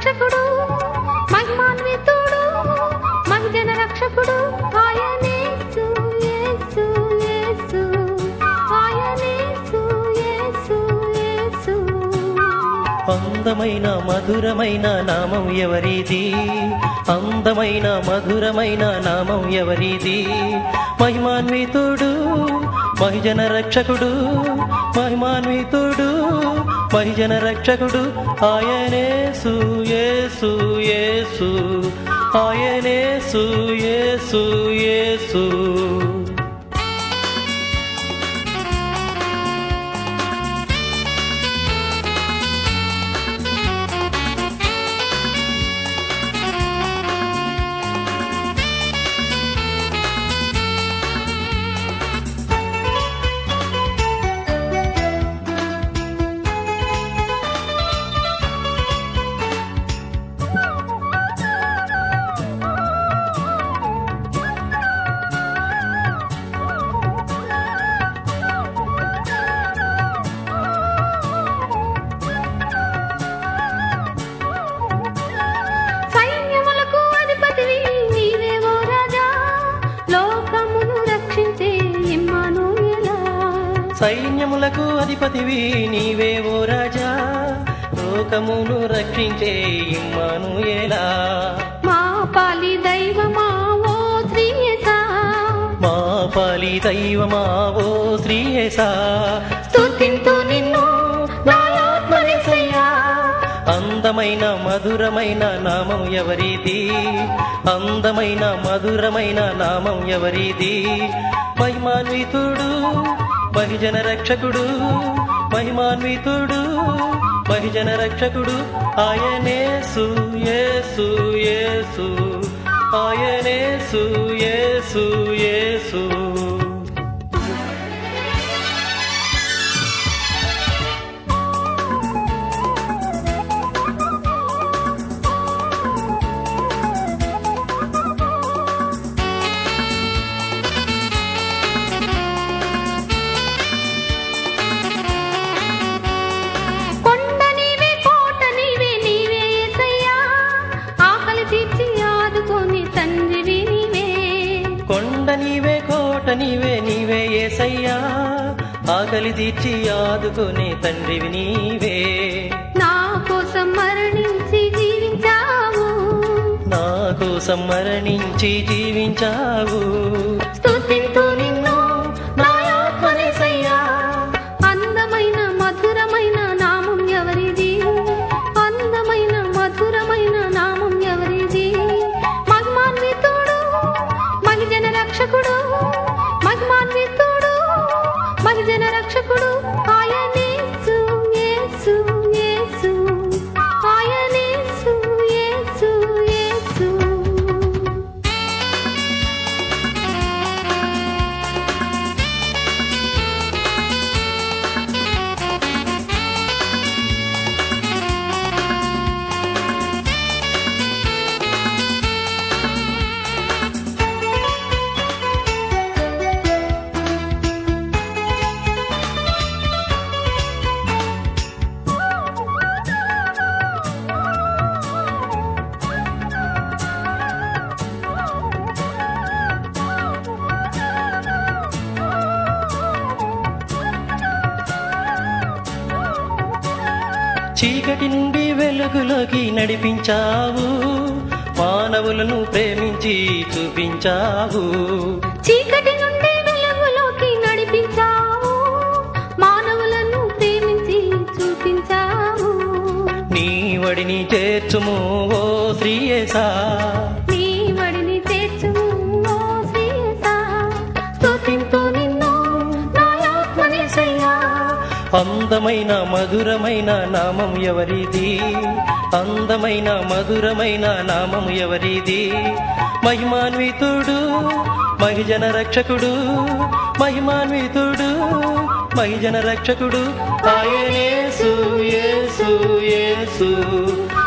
రక్షకుడు మహిమాన్వితుడు మహిజన రక్షకుడు ఆయనేసు యేసు యేసు ఆయనేసు యేసు యేసు. అందమైన మధురమైన నామం ఎవరిది? అందమైన మధురమైన నామం ఎవరిది? మహిమాన్వితుడు మహిజన రక్షకుడు మహిమాన్వితుడు మహిజన రక్షకుడు ఆయనేసు యేసు యేసు ఆయనేసు యేసు యేసు. సైన్యములకు అధిపతివి నీవే ఓ రాజా లోకమును రక్షించే ఇమ్మానుయేలా. మా పాలి దైవమా ఓ శ్రీయేసా మా పాలి దైవమా ఓ శ్రీయేసా స్తుతింతు నిన్ను నా ఆత్మయేసయ్యా. అందమైన మధురమైన నామం ఎవరిది? అందమైన మధురమైన నామం ఎవరిది? మహిమాన్వితుడు మహిజన రక్షకుడు మహిమాన్వితుడు మహిజన రక్షకుడు ఆయనేసు యేసు యేసు ఆయనేసు యేసు యేసు. కొండ నీవే కోట నీవే నీవే యేసయ్యా ఆకలి తీర్చి ఆదుకునే తండ్రివి నీవే. నా కోసం మరణించి జీవించావు నా కోసం మరణించి జీవించావు స్తుతింతు నిన్ను నా ఆత్మయేసయ్యా. అందమైన మధురమైన నామం ఎవరిది? అందమైన మధురమైన నామం ఎవరిది? మహిమాన్వితుడు మహిజన రక్షకుడు మహిమాన్వితుడు మహిజన రక్షకుడు ఆయనేసు యేసు యేసు ఆయనేసు యేసు యేసు. చీకటి నుండి వెలుగులోకి నడిపించావు మానవులను ప్రేమించి చూపించావు. చీకటి నుండి వెలుగులోకి నడిపించావు మానవులను ప్రేమించి చూపించావు. నీ వడిని చేర్చుము ఓ శ్రీయేసా నీ వడిని చేర్చుము ఓ శ్రీయేసా. స్తుతింతు నిన్ను నా ఆత్మయేసయ్యా. అందమైన మధురమైన నామం ఎవరిది? అందమైన మధురమైన నామం ఎవరిది? మహిమాన్వితుడు మహిజన రక్షకుడు మహిమాన్వితుడు మహిజన రక్షకుడు ఆయనేసు యేసు యేసు